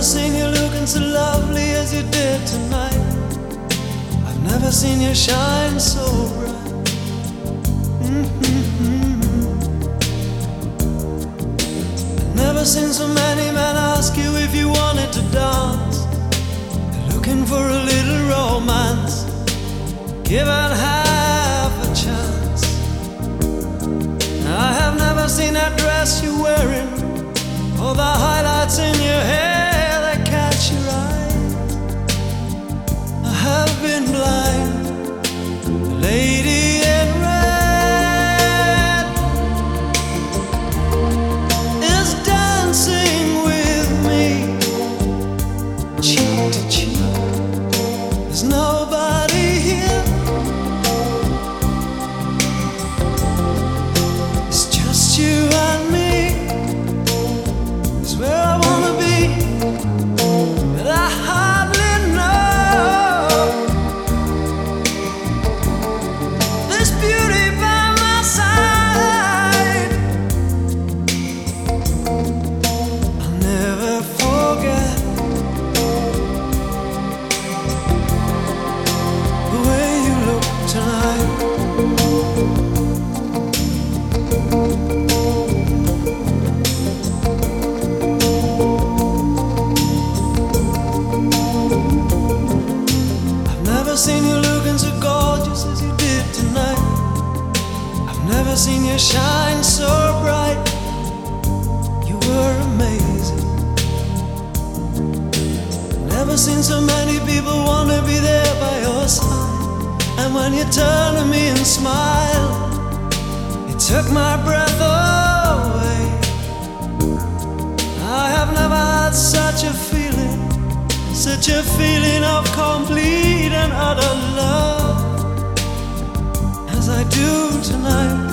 never seen you looking so lovely as you did tonight. I've never seen you shine so bright. I've never seen so many men ask you if you wanted to dance. They're looking for a little romance, given half a chance. I have never seen that dress you're wearing, or the highlights in your hair that catch your eye. I have been blind. The lady in red is dancing with me, cheek to cheek. There's nobody here. It's just you and me. It's where I wanna be, but I hardly know. This beauty by my side, I'll never forget the way you look tonight. I've never seen you looking so gorgeous as you did tonight. I've never seen you shine so bright. You were amazing. Never seen so many people wanna be there by your side. And when you turned to me and smiled, it took my breath away. I have never had such a feeling, such a feeling of complete and utter love as I do tonight.